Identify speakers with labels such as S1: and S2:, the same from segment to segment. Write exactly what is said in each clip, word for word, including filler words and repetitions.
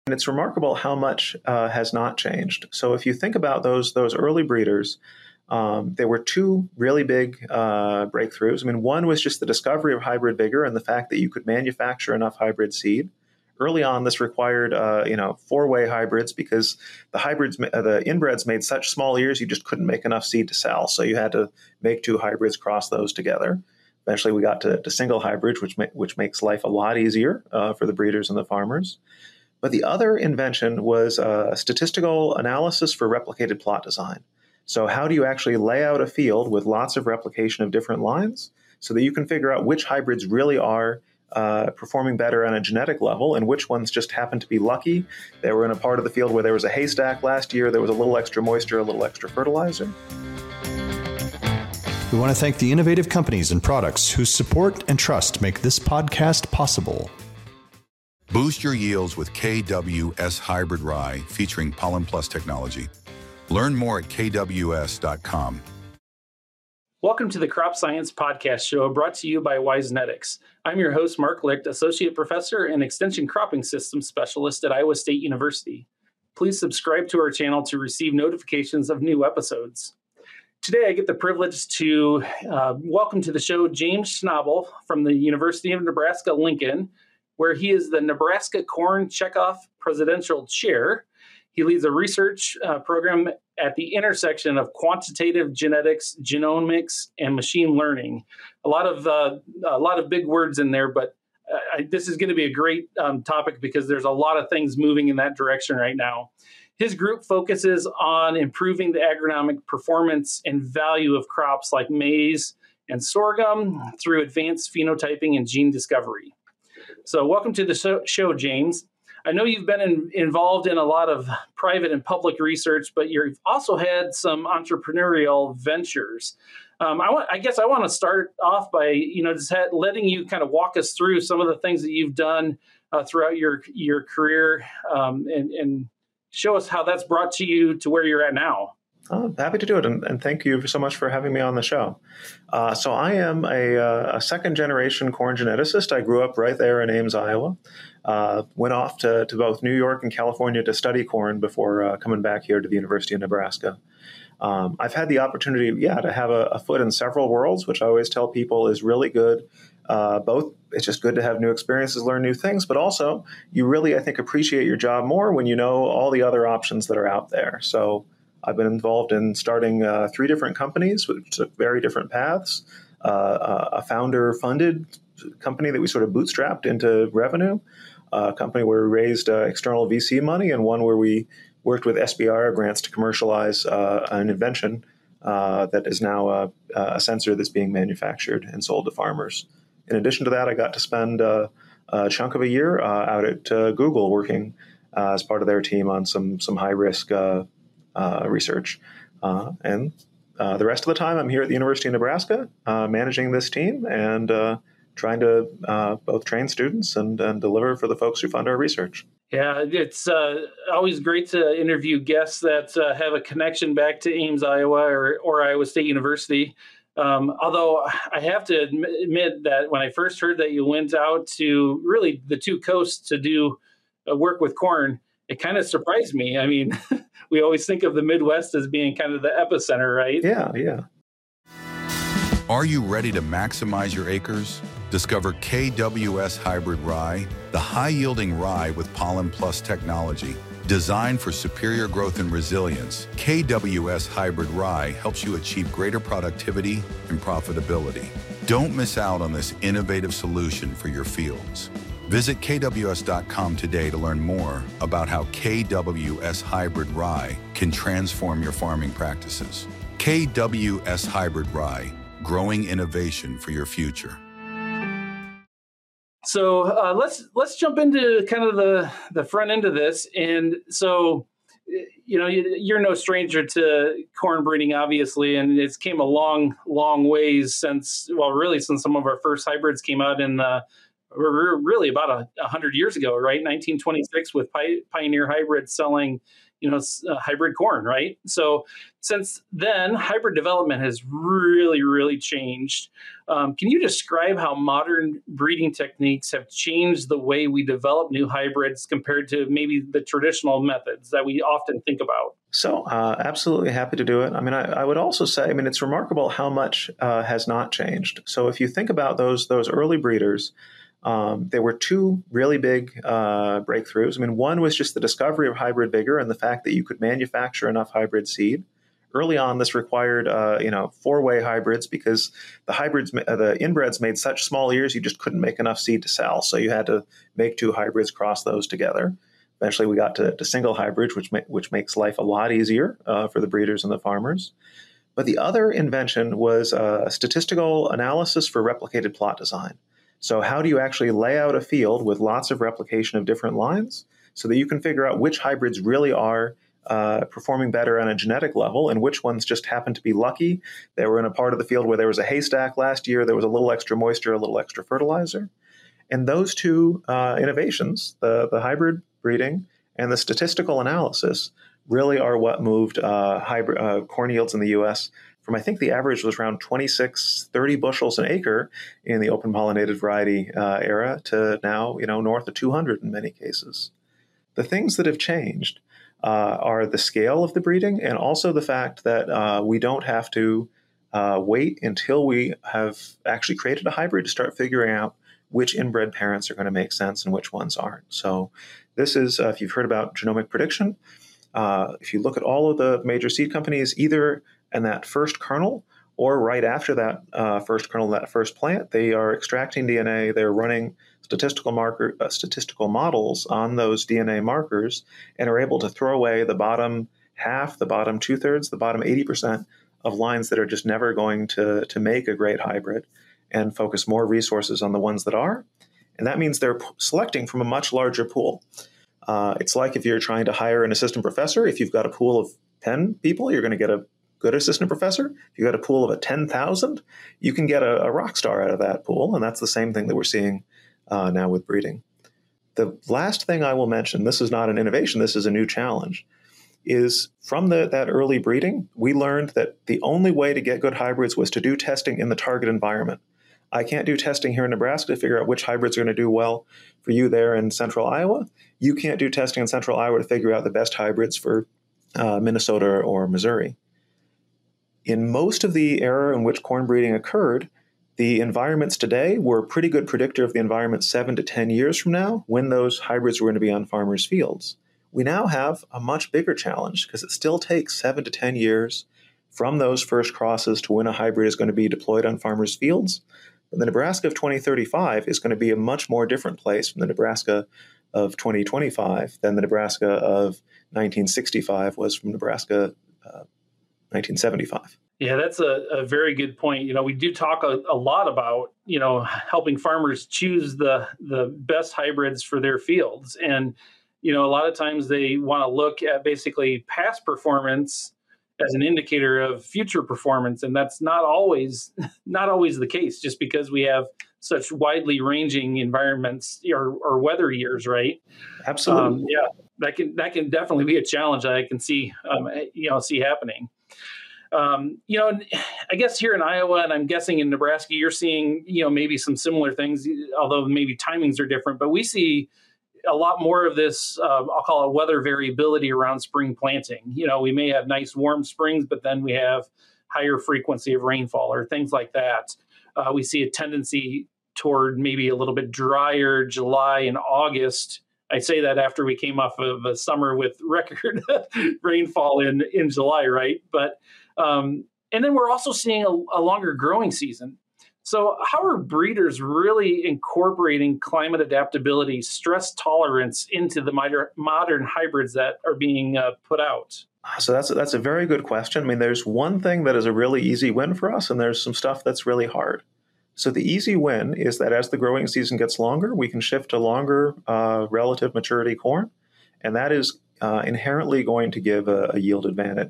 S1: And it's remarkable how much uh, has not changed. So if you think about those those early breeders, um, there were two really big uh, breakthroughs. I mean, one was just the discovery of hybrid vigor and the fact that you could manufacture enough hybrid seed. Early on, this required uh, you know four-way hybrids because the hybrids, uh, the inbreds made such small ears you just couldn't make enough seed to sell. So you had to make two hybrids, cross those together. Eventually, we got to, to single hybrids, which ma- which makes life a lot easier uh, for the breeders and the farmers. But the other invention was uh, statistical analysis for replicated plot design. So how do you actually lay out a field with lots of replication of different lines so that you can figure out which hybrids really are uh, performing better on a genetic level and which ones just happen to be lucky? They were in a part of the field where there was a haystack last year, there was a little extra moisture, a little extra fertilizer.
S2: We want to thank the innovative companies and products whose support and trust make this podcast possible.
S3: Boost your yields with K W S Hybrid Rye featuring Pollen Plus technology. Learn more at K W S dot com.
S4: Welcome to the Crop Science Podcast Show brought to you by WiseNetics. I'm your host, Mark Licht, Associate Professor and Extension Cropping Systems Specialist at Iowa State University. Please subscribe to our channel to receive notifications of new episodes. Today, I get the privilege to uh, welcome to the show James Schnabel from the University of Nebraska-Lincoln, where he is the Nebraska Corn Checkoff Presidential Chair. He leads a research uh, program at the intersection of quantitative genetics, genomics, and machine learning. A lot of uh, a lot of big words in there, but uh, I, this is going to be a great um, topic because there's a lot of things moving in that direction right now. His group focuses on improving the agronomic performance and value of crops like maize and sorghum through advanced phenotyping and gene discovery. So welcome to the show, James. I know you've been in, involved in a lot of private and public research, but you've also had some entrepreneurial ventures. Um, I, want, I guess I want to start off by, you know, just had, letting you kind of walk us through some of the things that you've done uh, throughout your your career um, and, and show us how that's brought to you to where you're at now.
S1: Oh, happy to do it, and, and thank you so much for having me on the show. Uh, so I am a, uh, a second-generation corn geneticist. I grew up right there in Ames, Iowa. Uh, went off to, to both New York and California to study corn before uh, coming back here to the University of Nebraska. Um, I've had the opportunity, yeah, to have a, a foot in several worlds, which I always tell people is really good. Uh, both, it's just good to have new experiences, learn new things, but also you really, I think, appreciate your job more when you know all the other options that are out there. So I've been involved in starting uh, three different companies, which took very different paths. Uh, a founder-funded company that we sort of bootstrapped into revenue, a company where we raised uh, external V C money, and one where we worked with S B I R grants to commercialize uh, an invention uh, that is now a, a sensor that's being manufactured and sold to farmers. In addition to that, I got to spend uh, a chunk of a year uh, out at uh, Google working uh, as part of their team on some some high-risk uh, uh, research. Uh, and uh, the rest of the time, I'm here at the University of Nebraska uh, managing this team and uh, trying to uh, both train students and, and deliver for the folks who fund our research.
S4: Yeah, it's uh, always great to interview guests that uh, have a connection back to Ames, Iowa, or, or Iowa State University. Um, although I have to admit that when I first heard that you went out to really the two coasts to do uh, work with corn, it kind of surprised me. I mean, we always think of the Midwest as being kind of the epicenter, right?
S1: Yeah, yeah.
S3: Are you ready to maximize your acres? Discover K W S Hybrid Rye, the high-yielding rye with Pollen Plus technology. Designed for superior growth and resilience, K W S Hybrid Rye helps you achieve greater productivity and profitability. Don't miss out on this innovative solution for your fields. Visit K W S dot com today to learn more about how K W S Hybrid Rye can transform your farming practices. K W S Hybrid Rye, growing innovation for your future.
S4: So uh, let's let's jump into kind of the, the front end of this. And so, you know, you're no stranger to corn breeding, obviously, and it's came a long, long ways since, well, really since some of our first hybrids came out in the we're really about a, a hundred years ago, right? nineteen twenty-six with Pi- Pioneer Hybrid selling, you know, uh, hybrid corn, right? So since then, hybrid development has really, really changed. Um, can you describe how modern breeding techniques have changed the way we develop new hybrids compared to maybe the traditional methods that we often think about?
S1: So, uh, absolutely happy to do it. I mean, I, I would also say, I mean, it's remarkable how much uh, has not changed. So, if you think about those those early breeders, um, there were two really big uh, breakthroughs. I mean, one was just the discovery of hybrid vigor and the fact that you could manufacture enough hybrid seed. Early on, this required, uh, you know, four-way hybrids because the hybrids, uh, the inbreds made such small ears, you just couldn't make enough seed to sell. So you had to make two hybrids, cross those together. Eventually, we got to, to single hybrids, which ma- which makes life a lot easier uh, for the breeders and the farmers. But the other invention was uh, statistical analysis for replicated plot design. So how do you actually lay out a field with lots of replication of different lines so that you can figure out which hybrids really are uh, performing better on a genetic level and which ones just happen to be lucky? They were in a part of the field where there was a haystack last year, there was a little extra moisture, a little extra fertilizer. And those two uh, innovations, the, the hybrid breeding and the statistical analysis, really are what moved uh, hybrid uh, corn yields in the U S from, I think the average was around twenty-six, thirty bushels an acre in the open pollinated variety uh, era to now, you know, north of two hundred in many cases. The things that have changed uh, are the scale of the breeding and also the fact that uh, we don't have to uh, wait until we have actually created a hybrid to start figuring out which inbred parents are going to make sense and which ones aren't. So this is, uh, if you've heard about genomic prediction, uh, if you look at all of the major seed companies, either in that first kernel or right after that uh, first kernel, that first plant, they are extracting D N A, they're running statistical marker, uh, statistical models on those D N A markers and are able to throw away the bottom half, the bottom two-thirds, the bottom eighty percent of lines that are just never going to, to make a great hybrid and focus more resources on the ones that are. And that means they're p- selecting from a much larger pool. Uh, it's like if you're trying to hire an assistant professor, if you've got a pool of ten people, you're going to get a good assistant professor. If you've got a pool of a ten thousand, you can get a, a rock star out of that pool. And that's the same thing that we're seeing uh, now with breeding. The last thing I will mention, this is not an innovation, this is a new challenge, is from the, that early breeding, we learned that the only way to get good hybrids was to do testing in the target environment. I can't do testing here in Nebraska to figure out which hybrids are going to do well for you there in central Iowa. You can't do testing in central Iowa to figure out the best hybrids for uh, Minnesota or Missouri. In most of the era in which corn breeding occurred, the environments today were a pretty good predictor of the environment seven to ten years from now when those hybrids were going to be on farmers' fields. We now have a much bigger challenge because it still takes seven to ten years from those first crosses to when a hybrid is going to be deployed on farmers' fields. And the Nebraska of twenty thirty-five is going to be a much more different place from the Nebraska of twenty twenty-five than the Nebraska of nineteen sixty-five was from Nebraska uh, nineteen seventy-five.
S4: Yeah, that's a, a very good point. You know, we do talk a, a lot about, you know, helping farmers choose the the best hybrids for their fields. And, you know, a lot of times they want to look at basically past performance as an indicator of future performance. And that's not always not always the case, just because we have such widely ranging environments or, or weather years, right?
S1: Absolutely.
S4: Um, yeah, that can that can definitely be a challenge that I can see, um, you know, see happening. Um, you know, I guess here in Iowa, and I'm guessing in Nebraska, you're seeing, you know, maybe some similar things, although maybe timings are different. But we see a lot more of this, uh, I'll call it weather variability around spring planting. You know, we may have nice warm springs, but then we have higher frequency of rainfall or things like that. Uh, we see a tendency toward maybe a little bit drier July and August. I say that after we came off of a summer with record rainfall in, in July, right? But um, and then we're also seeing a, a longer growing season. So how are breeders really incorporating climate adaptability, stress tolerance into the modern hybrids that are being uh, put out?
S1: So that's that's a very good question. I mean, there's one thing that is a really easy win for us, and there's some stuff that's really hard. So the easy win is that as the growing season gets longer, we can shift to longer uh, relative maturity corn, and that is uh, inherently going to give a, a yield advantage.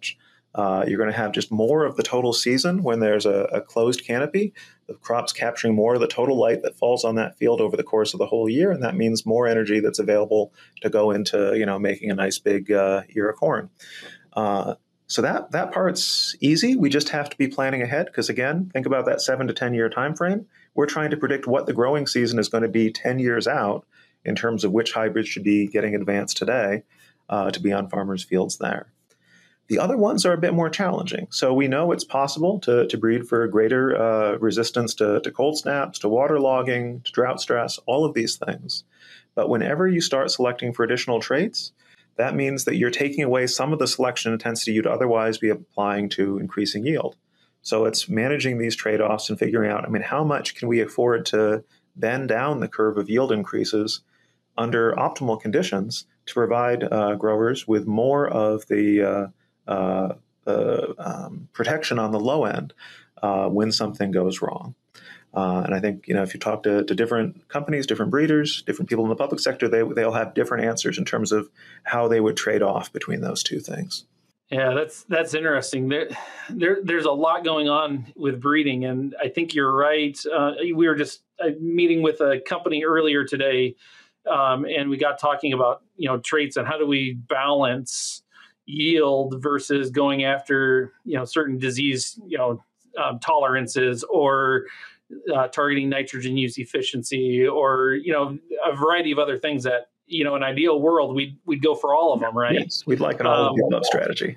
S1: Uh, you're going to have just more of the total season when there's a, a closed canopy. The crop's capturing more of the total light that falls on that field over the course of the whole year, and that means more energy that's available to go into, you know, making a nice big uh, ear of corn. Uh, so that that part's easy. We just have to be planning ahead because, again, think about that seven to ten year time frame. We're trying to predict what the growing season is going to be ten years out in terms of which hybrids should be getting advanced today uh, to be on farmers' fields there. The other ones are a bit more challenging. So we know it's possible to, to breed for greater uh, resistance to, to cold snaps, to waterlogging, to drought stress, all of these things. But whenever you start selecting for additional traits, that means that you're taking away some of the selection intensity you'd otherwise be applying to increasing yield. So it's managing these trade-offs and figuring out, I mean, how much can we afford to bend down the curve of yield increases under optimal conditions to provide uh, growers with more of the uh, Uh, uh, um, protection on the low end uh, when something goes wrong. Uh, and I think, you know, if you talk to, to different companies, different breeders, different people in the public sector, they, they'll have different answers in terms of how they would trade off between those two things.
S4: Yeah, that's that's interesting. There, there, there's a lot going on with breeding, and I think you're right. Uh, we were just uh, meeting with a company earlier today, um, and we got talking about, you know, traits and how do we balance yield versus going after, you know, certain disease, you know, um, tolerances or uh, targeting nitrogen use efficiency or, you know, a variety of other things that, you know, in an ideal world, we'd, we'd go for all of them, right?
S1: Yes, we'd like an all of the above strategy.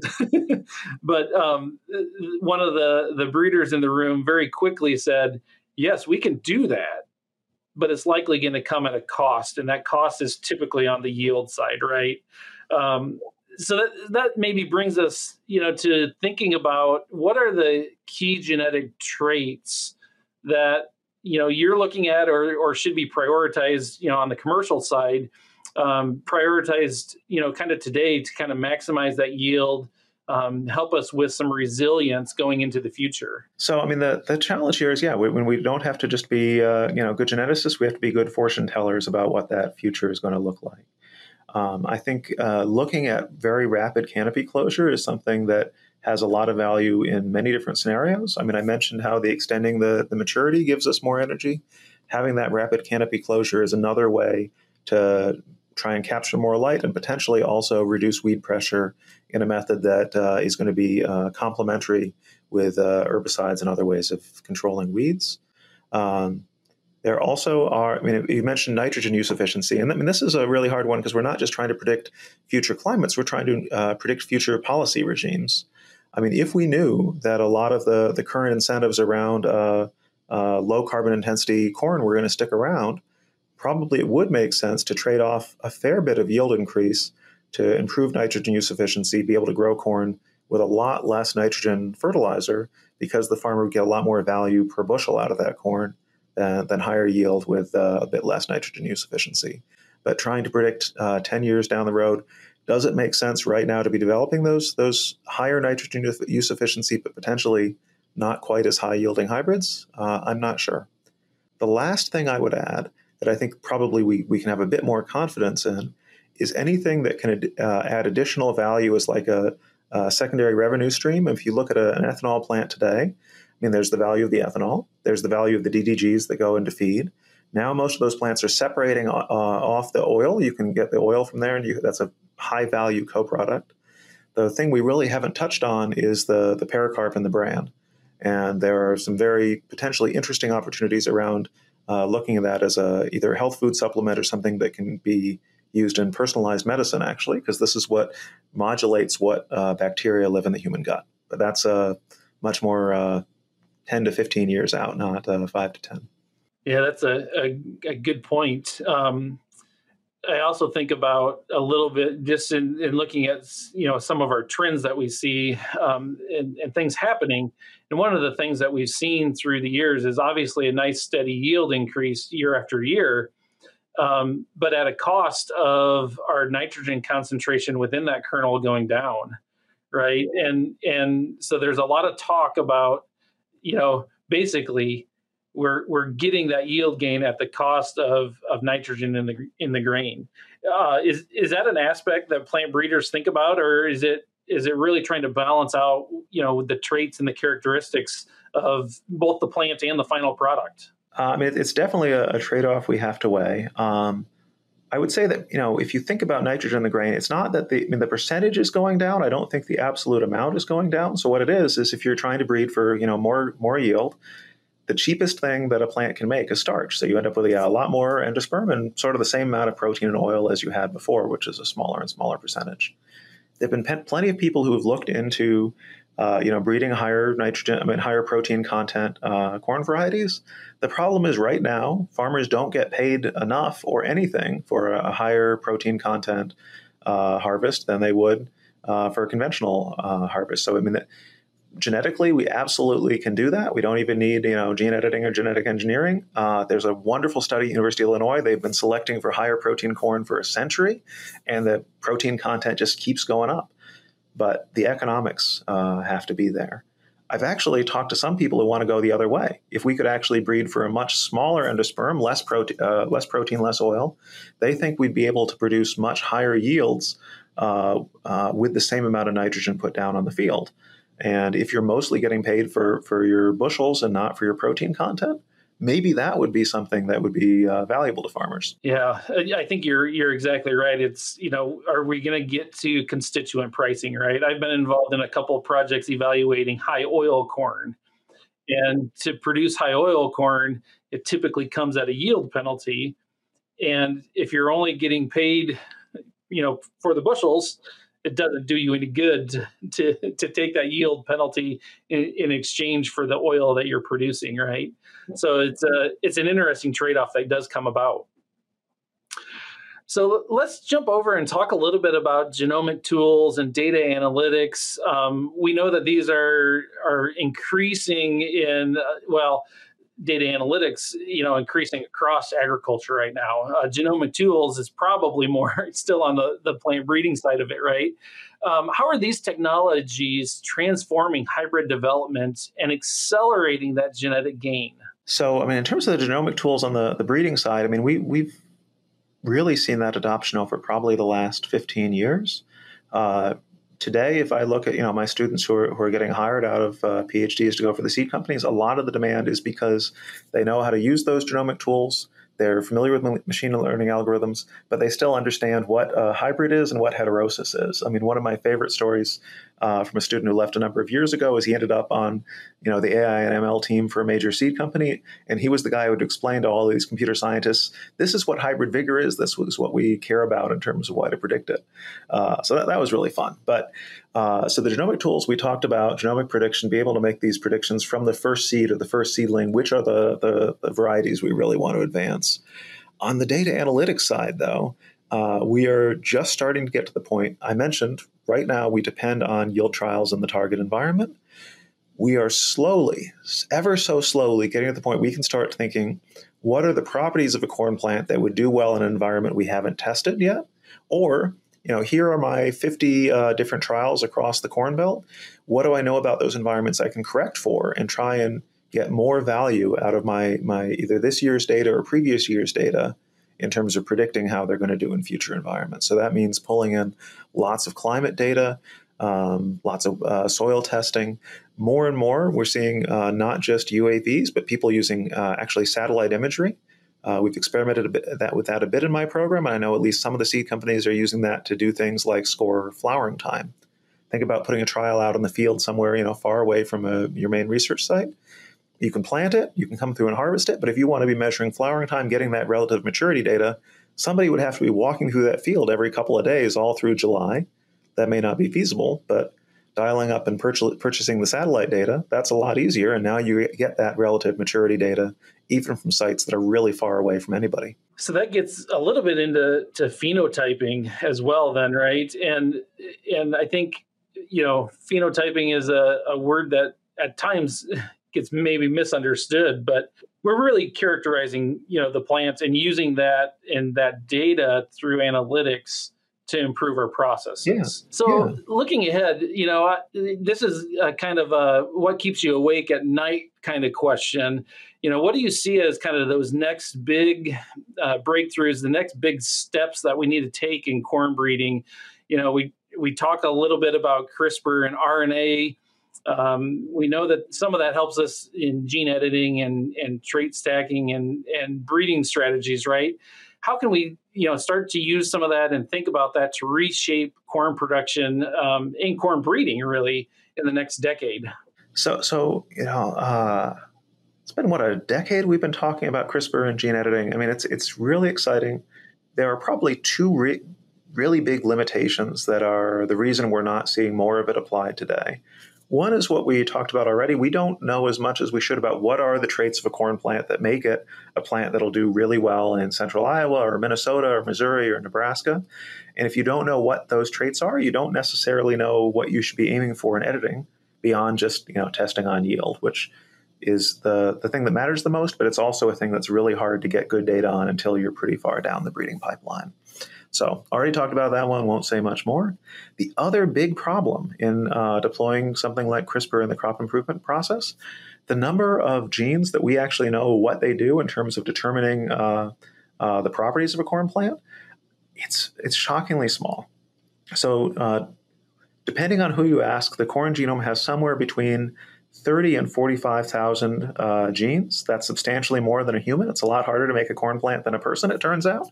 S4: But um, one of the, the breeders in the room very quickly said, yes, we can do that, but it's likely going to come at a cost. And that cost is typically on the yield side, right? Um, So that, that maybe brings us, you know, to thinking about what are the key genetic traits that, you know, you're looking at or or should be prioritized, you know, on the commercial side, um, prioritized, you know, kind of today to kind of maximize that yield, um, help us with some resilience going into the future.
S1: So, I mean, the, the challenge here is, yeah, we, when we don't have to just be, uh, you know, good geneticists, we have to be good fortune tellers about what that future is going to look like. Um, I think uh, looking at very rapid canopy closure is something that has a lot of value in many different scenarios. I mean, I mentioned how the extending the, the maturity gives us more energy. Having that rapid canopy closure is another way to try and capture more light and potentially also reduce weed pressure in a method that uh, is going to be uh, complementary with uh, herbicides and other ways of controlling weeds. Um, There also are, I mean, you mentioned nitrogen use efficiency, and I mean, this is a really hard one because we're not just trying to predict future climates, we're trying to uh, predict future policy regimes. I mean, if we knew that a lot of the, the current incentives around uh, uh, low carbon intensity corn were going to stick around, probably it would make sense to trade off a fair bit of yield increase to improve nitrogen use efficiency, be able to grow corn with a lot less nitrogen fertilizer because the farmer would get a lot more value per bushel out of that corn Uh, than higher yield with uh, a bit less nitrogen use efficiency. But trying to predict uh, ten years down the road, does it make sense right now to be developing those those higher nitrogen use efficiency, but potentially not quite as high yielding hybrids? Uh, I'm not sure. The last thing I would add that I think probably we, we can have a bit more confidence in is anything that can uh, add additional value as like a, a secondary revenue stream. If you look at a, an ethanol plant today, I mean, there's the value of the ethanol. There's the value of the D D Gs that go into feed. Now, most of those plants are separating uh, off the oil. You can get the oil from there, and you, that's a high-value co-product. The thing we really haven't touched on is the, the pericarp and the bran. And there are some very potentially interesting opportunities around uh, looking at that as a either a health food supplement or something that can be used in personalized medicine, actually, because this is what modulates what uh, bacteria live in the human gut. But that's a uh, much more uh, ten to fifteen years out, not uh, five to ten.
S4: Yeah, that's a, a, a good point. Um, I also think about a little bit just in, in looking at, you know, some of our trends that we see um, and, and things happening. And one of the things that we've seen through the years is obviously a nice steady yield increase year after year, um, but at a cost of our nitrogen concentration within that kernel going down, right? And and so there's a lot of talk about, you know, basically we're we're getting that yield gain at the cost of of nitrogen in the in the grain. Uh, is is that an aspect that plant breeders think about, or is it is it really trying to balance out, you know, the traits and the characteristics of both the plant and the final product?
S1: Uh, I mean, it's definitely a, a trade-off we have to weigh. Um, I would say that, you know, if you think about nitrogen in the grain, it's not that the, I mean, the percentage is going down. I don't think the absolute amount is going down. So what it is, is if you're trying to breed for, you know, more, more yield, the cheapest thing that a plant can make is starch. So you end up with yeah, a lot more endosperm and sort of the same amount of protein and oil as you had before, which is a smaller and smaller percentage. There have been pe- plenty of people who have looked into, uh, you know, breeding higher nitrogen, I mean, higher protein content uh, corn varieties. The problem is right now, farmers don't get paid enough or anything for a higher protein content uh, harvest than they would uh, for a conventional uh, harvest. So, I mean, that, genetically, we absolutely can do that. We don't even need, you know, gene editing or genetic engineering. Uh, there's a wonderful study at University of Illinois. They've been selecting for higher protein corn for a century, and the protein content just keeps going up. But the economics uh, have to be there. I've actually talked to some people who want to go the other way. If we could actually breed for a much smaller endosperm, less, prote- uh, less protein, less oil, they think we'd be able to produce much higher yields uh, uh, with the same amount of nitrogen put down on the field. And if you're mostly getting paid for, for your bushels and not for your protein content, maybe that would be something that would be uh, valuable to farmers.
S4: Yeah, I think you're you're exactly right. It's, you know, are we going to get to constituent pricing, right? I've been involved in a couple of projects evaluating high oil corn. And to produce high oil corn, it typically comes at a yield penalty. And if you're only getting paid, you know, for the bushels, it doesn't do you any good to, to, to take that yield penalty in, in exchange for the oil that you're producing, right? So it's a, it's an interesting trade-off that does come about. So let's jump over and talk a little bit about genomic tools and data analytics. Um, we know that these are are increasing in, uh, well, data analytics, you know, increasing across agriculture right now. Uh, genomic tools is probably more still on the, the plant breeding side of it, right? Um, how are these technologies transforming hybrid development and accelerating that genetic gain?
S1: So, I mean, in terms of the genomic tools on the, the breeding side, I mean, we, we've really seen that adoption over probably the last fifteen years. Uh, Today, if I look at, you know, my students who are, who are getting hired out of uh, PhDs to go for the seed companies, a lot of the demand is because they know how to use those genomic tools. They're familiar with machine learning algorithms, but they still understand what a hybrid is and what heterosis is. I mean, one of my favorite stories uh, from a student who left a number of years ago is he ended up on, you know, the A I and M L team for a major seed company, and he was the guy who would explain to all of these computer scientists, this is what hybrid vigor is, this was what we care about in terms of why to predict it. Uh, so that, that was really fun. But uh, so the genomic tools we talked about, genomic prediction, be able to make these predictions from the first seed or the first seedling, which are the, the, the varieties we really want to advance. On the data analytics side, though, uh, we are just starting to get to the point I mentioned. Right now, we depend on yield trials in the target environment. We are slowly, ever so slowly, getting to the point we can start thinking, what are the properties of a corn plant that would do well in an environment we haven't tested yet? Or, you know, here are my fifty uh, different trials across the Corn Belt. What do I know about those environments I can correct for and try and get more value out of my, my either this year's data or previous year's data in terms of predicting how they're going to do in future environments. So that means pulling in lots of climate data, um, lots of uh, soil testing. More and more, we're seeing uh, not just U A Vs, but people using uh, actually satellite imagery. Uh, we've experimented a bit that with that a bit in my program, and I know at least some of the seed companies are using that to do things like score flowering time. Think about putting a trial out in the field somewhere, you know, far away from a, your main research site. You can plant it, you can come through and harvest it, but if you want to be measuring flowering time, getting that relative maturity data, somebody would have to be walking through that field every couple of days all through July. That may not be feasible, but dialing up and purchase, purchasing the satellite data, that's a lot easier, and now you get that relative maturity data even from sites that are really far away from anybody.
S4: So that gets a little bit into to phenotyping as well then, right? And and I think, you know, phenotyping is a, a word that at times gets maybe misunderstood, but we're really characterizing, you know, the plants and using that and that data through analytics to improve our processes.
S1: Yeah.
S4: So
S1: yeah.
S4: looking ahead, you know, I, this is a kind of a what keeps you awake at night kind of question. You know, what do you see as kind of those next big uh, breakthroughs, the next big steps that we need to take in corn breeding? You know, we we talk a little bit about CRISPR and R N A. Um, we know that some of that helps us in gene editing and, and trait stacking and, and breeding strategies, right? How can we, you know, start to use some of that and think about that to reshape corn production um, and corn breeding, really, in the next decade?
S1: So, so you know, uh, it's been, what, a decade we've been talking about CRISPR and gene editing. I mean, it's it's really exciting. There are probably two re- really big limitations that are the reason we're not seeing more of it applied today. One is what we talked about already. We don't know as much as we should about what are the traits of a corn plant that make it a plant that'll do really well in central Iowa or Minnesota or Missouri or Nebraska. And if you don't know what those traits are, you don't necessarily know what you should be aiming for in editing beyond just, you know, testing on yield, which is the, the thing that matters the most, but it's also a thing that's really hard to get good data on until you're pretty far down the breeding pipeline. So already talked about that one, won't say much more. The other big problem in uh, deploying something like CRISPR in the crop improvement process, the number of genes that we actually know what they do in terms of determining uh, uh, the properties of a corn plant, it's it's shockingly small. So uh, depending on who you ask, the corn genome has somewhere between thirty and forty-five thousand uh, genes. That's substantially more than a human. It's a lot harder to make a corn plant than a person, it turns out.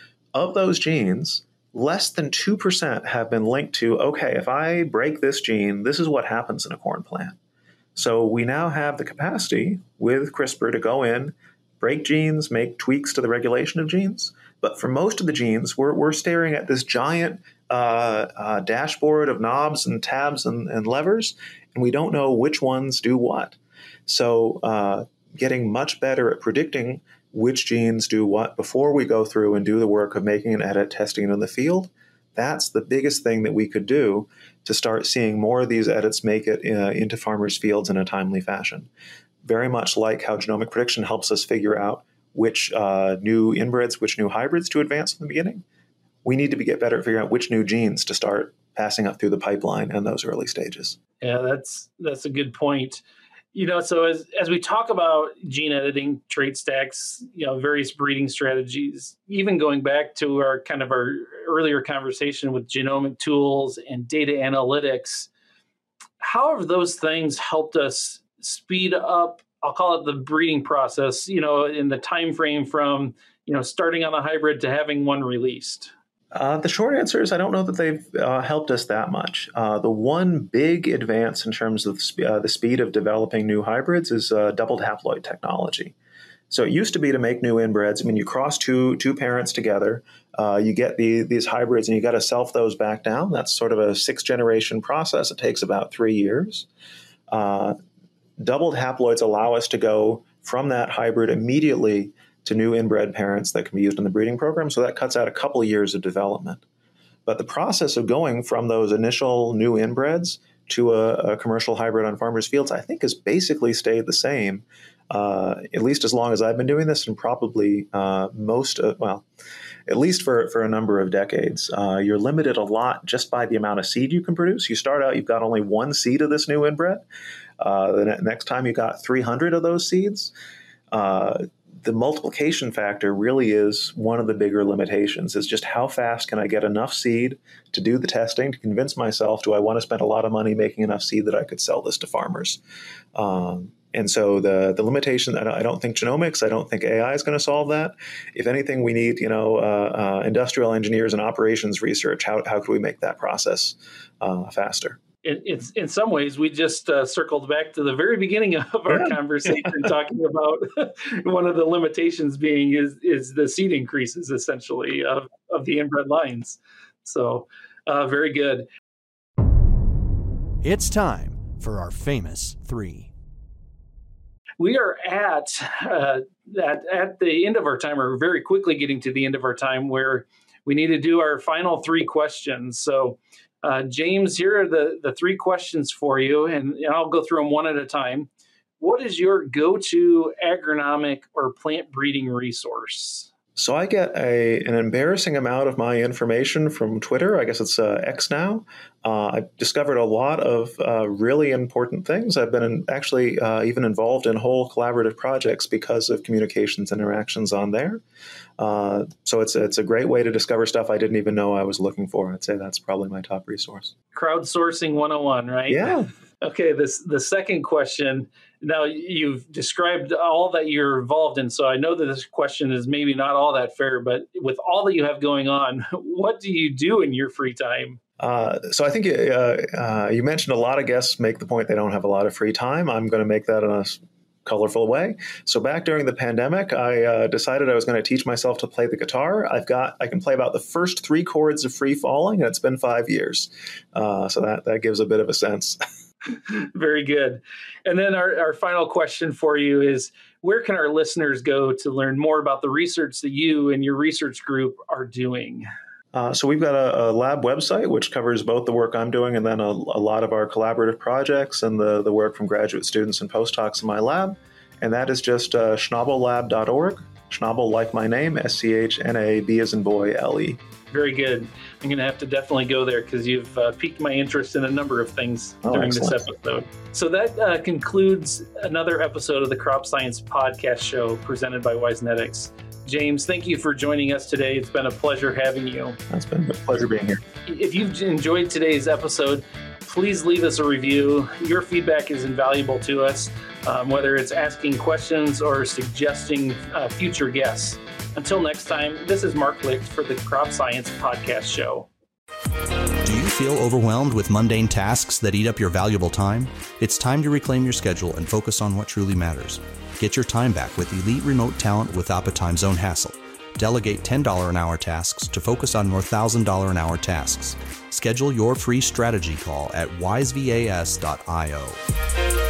S1: Of those genes, less than two percent have been linked to, okay, if I break this gene, this is what happens in a corn plant. So we now have the capacity with CRISPR to go in, break genes, make tweaks to the regulation of genes. But for most of the genes, we're, we're staring at this giant uh, uh, dashboard of knobs and tabs and, and levers, and we don't know which ones do what. So uh, getting much better at predicting which genes do what before we go through and do the work of making an edit, testing it in the field, that's the biggest thing that we could do to start seeing more of these edits make it uh, into farmers' fields in a timely fashion. Very much like how genomic prediction helps us figure out which uh, new inbreds, which new hybrids to advance in the beginning, we need to be, get better at figuring out which new genes to start passing up through the pipeline in those early stages.
S4: Yeah, that's that's a good point. You know, so as as we talk about gene editing, trait stacks, you know, various breeding strategies, even going back to our kind of our earlier conversation with genomic tools and data analytics, how have those things helped us speed up, I'll call it the breeding process, you know, in the time frame from, you know, starting on a hybrid to having one released?
S1: Uh, the short answer is I don't know that they've uh, helped us that much. Uh, the one big advance in terms of sp- uh, the speed of developing new hybrids is uh, doubled haploid technology. So it used to be to make new inbreds. I mean, you cross two two parents together, uh, you get the, these hybrids, and you got to self those back down. That's sort of a six generation process. It takes about three years. Uh, doubled haploids allow us to go from that hybrid immediately to new inbred parents that can be used in the breeding program. So that cuts out a couple of years of development. But the process of going from those initial new inbreds to a, a commercial hybrid on farmers' fields, I think has basically stayed the same, uh, at least as long as I've been doing this, and probably uh, most, of, well, at least for, for a number of decades. Uh, you're limited a lot just by the amount of seed you can produce. You start out, you've got only one seed of this new inbred. Uh, the ne- next time you got three hundred of those seeds. Uh, The multiplication factor really is one of the bigger limitations, is just how fast can I get enough seed to do the testing, to convince myself, do I want to spend a lot of money making enough seed that I could sell this to farmers? Um, and so the the limitation, I don't think genomics, I don't think A I is going to solve that. If anything, we need, you know, uh, uh, industrial engineers and operations research. How, how could we make that process uh, faster?
S4: It, it's in some ways, we just uh, circled back to the very beginning of our
S1: Yeah.
S4: conversation, talking about one of the limitations being is is the seed increases, essentially, of, of the inbred lines. So uh, very good.
S2: It's time for our famous three.
S4: We are at, uh, at at the end of our time, or very quickly getting to the end of our time, where we need to do our final three questions. So Uh, James, here are the, the three questions for you, and, and I'll go through them one at a time. What is your go-to agronomic or plant breeding resource?
S1: So I get a an embarrassing amount of my information from Twitter. I guess it's uh, X now. Uh, I've discovered a lot of uh, really important things. I've been in, actually uh, even involved in whole collaborative projects because of communications interactions on there. Uh, so it's it's a great way to discover stuff I didn't even know I was looking for. I'd say that's probably my top resource.
S4: Crowdsourcing one oh one, right?
S1: Yeah.
S4: Okay, this the second question. Now, you've described all that you're involved in, so I know that this question is maybe not all that fair, but with all that you have going on, what do you do in your free time?
S1: Uh, so I think uh, uh, you mentioned a lot of guests make the point they don't have a lot of free time. I'm going to make that in a colorful way. So back during the pandemic, I uh, decided I was going to teach myself to play the guitar. I've got I can play about the first three chords of Free Falling, and it's been five years. Uh, so that, that gives a bit of a sense.
S4: Very good. And then our, our final question for you is, where can our listeners go to learn more about the research that you and your research group are doing?
S1: Uh, so we've got a, a lab website, which covers both the work I'm doing and then a, a lot of our collaborative projects and the, the work from graduate students and postdocs in my lab. And that is just uh, schnabel lab dot org. Schnabel, like my name, S C H N A B as in boy, L E.
S4: Very good. I'm going to have to definitely go there because you've uh, piqued my interest in a number of things
S1: oh,
S4: during
S1: excellent.
S4: this episode. So that uh, concludes another episode of the Crop Science Podcast Show presented by WiseNetics. James, thank you for joining us today. It's been a pleasure having you.
S1: It's been a pleasure being here.
S4: If you've enjoyed today's episode, please leave us a review. Your feedback is invaluable to us, um, whether it's asking questions or suggesting uh, future guests. Until next time, this is Mark Licht for the Crop Science Podcast Show.
S2: Do you feel overwhelmed with mundane tasks that eat up your valuable time? It's time to reclaim your schedule and focus on what truly matters. Get your time back with elite remote talent without the time zone hassle. Delegate ten dollars an hour tasks to focus on more one thousand dollars an hour tasks. Schedule your free strategy call at wise vas dot io.